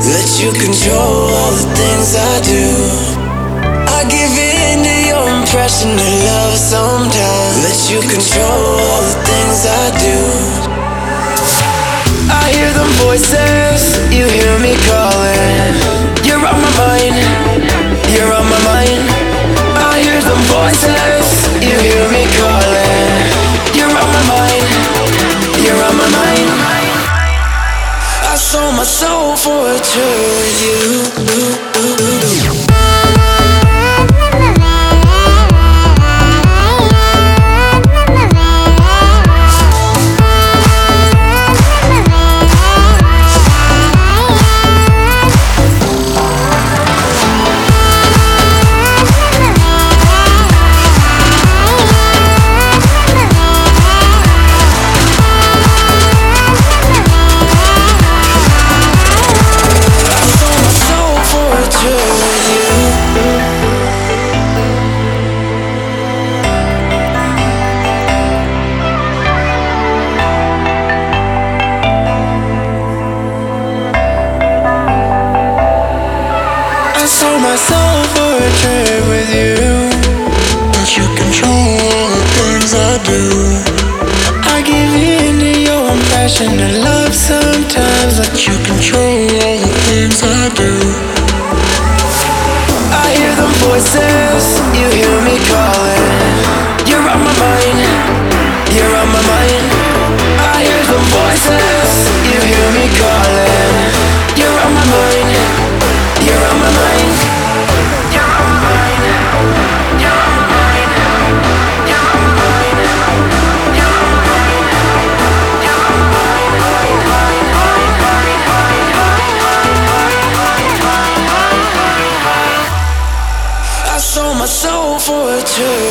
Let you control all the things I do. I give in to your impression of love sometimes. Let you control all the things I do. I hear them voices, you hear me calling. You're on my mind, you're on my mind. I hear them voices, you hear me calling. You're on my mind, you're on my mind. I sold my soul for a tour with you. Sold my soul for a trip with you. Let you control all the things I do. I give in to your impression of love sometimes. Let you control all the things I do. I hear them voices, you hear me calling. You're on my mind, you're on my mind. I hear them voices, you hear me calling. You're on my mind, you're on my mind. You're on my mind. You're on my mind. You're on my mind. You're on my mind. You're on my mind. I sold my soul for a tour